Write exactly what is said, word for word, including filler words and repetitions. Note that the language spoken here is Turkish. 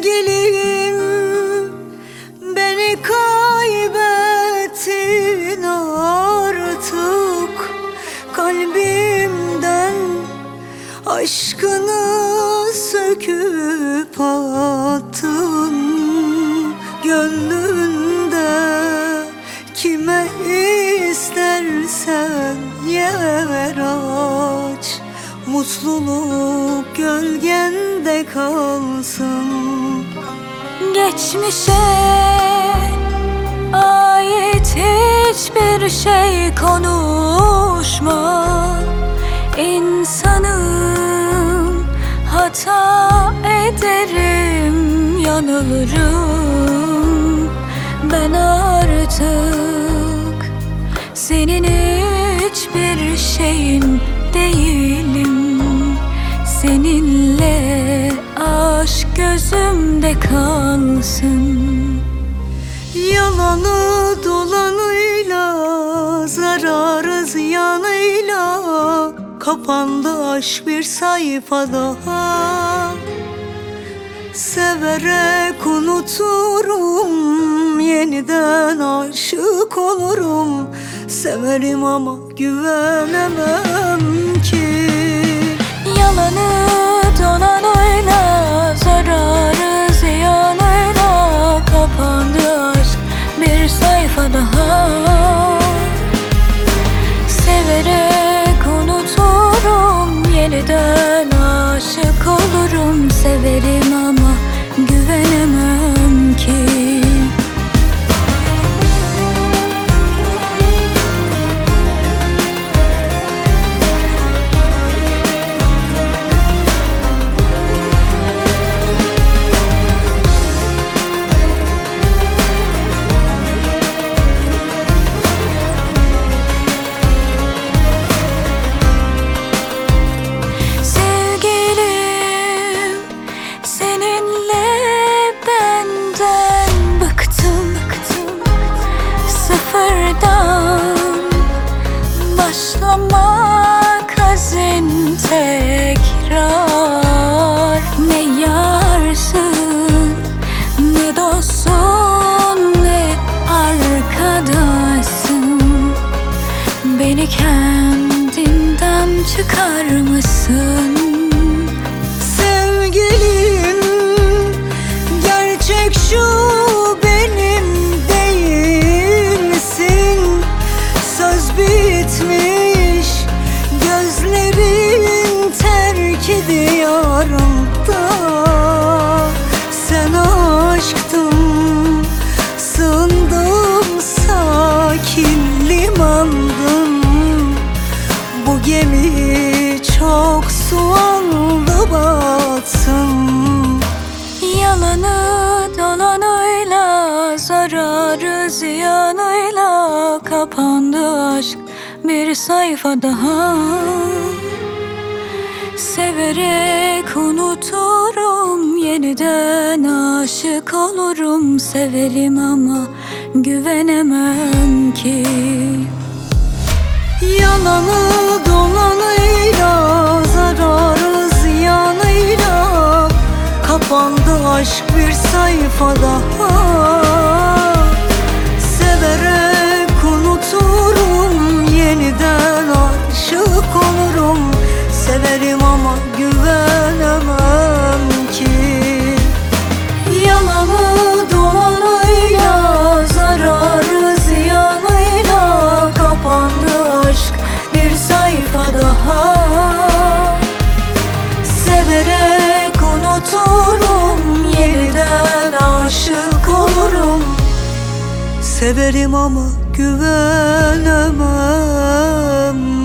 Sevgilim, beni kaybettin artık. Kalbimden aşkını söküp attın. Gönlünde kime istersen yer aç. Mutluluk gölgende kalsın. Geçmişe ait hiçbir şey konuşma. İnsanım, hata ederim, yanılırım. Ben artık senin hiçbir şeyin değilim. Seninle aşk gözümde kalsın. Yalanı dolanıyla, zararı ziyanıyla kapandı aşk bir sayfa daha. Severek unuturum, yeniden aşık olurum. Severim ama güvenemem ki. Yalanı dolanıyla, zararı ziyanıyla kapandı aşk bir sayfa daha. Severek unuturum, yeniden aşık olurum. Severim ama güvenemem ki. Başlamak hazin tekrar. Ne yarsın, ne dostsun, ne arkadaşsın. Beni kendinden çıkar mısın? Sevgilim, gerçek şu benim değilsin. Söz bitmiş, gözlerin terk diyarımda. Sen aşktın, sığındım sakin limandın. Bu gemi çok su aldı batsın. Yalanı dolanıyla, zararı ziyanıyla kapandı aşk bir sayfa daha. Severek unuturum, yeniden aşık olurum. Severim ama güvenemem ki. Yalanı dolanıyla, zararı ziyanıyla kapandı aşk bir sayfa daha. Severek unuturum, yeniden aşık olurum. Severim ama güvenemem ki. Yalanı dolanıyla, zararı ziyanıyla kapandı aşk bir sayfa daha. Severek unuturum, yeniden aşık olurum. Severim ama güvenemem